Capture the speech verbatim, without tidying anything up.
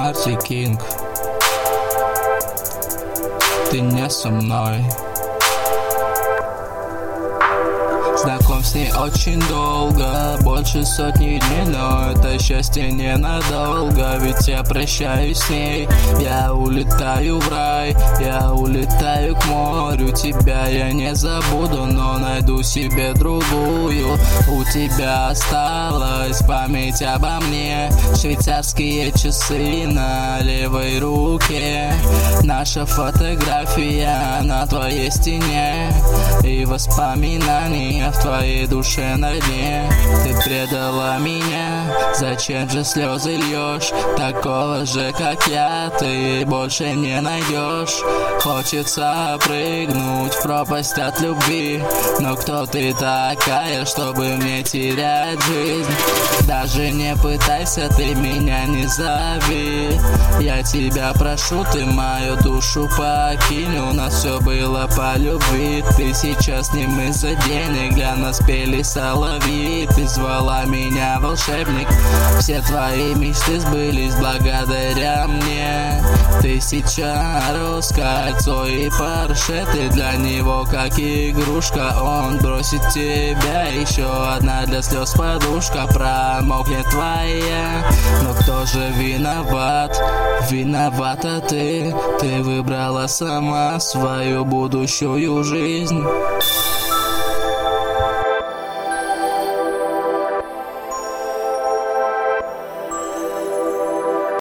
Марти Кинг, ты не со мной. Знаком с ней очень долго, больше сотни дней, но это счастье ненадолго. Ведь я прощаюсь с ней, я улетаю в рай, я улетаю к морю. Тебя я не забуду, но найду себе другую. У тебя осталась память обо мне, швейцарские часы на левой руке, наша фотография на твоей стене и воспоминания в твоей душе на дне. Ты предала меня, зачем же слезы льешь? Такого же, как я, ты больше не найдешь. Хочется прыгнуть в пропасть от любви, но кто ты такая, чтобы мне терять жизнь? Даже не пытайся, ты меня не зови. Я тебя прошу, ты мою душу покинь. У нас все было по любви, ты сейчас с ним из-за денег. Для нас пели соловьи, ты звала меня волшебник. Все твои мечты сбылись благодаря мне. Ты сейчас Рос, кольцо и Порше, ты для него как игрушка. Он бросит тебя, еще одна для слез подушка промокнет твоя. Но кто же виноват? Виновата ты. Ты выбрала сама свою будущую жизнь.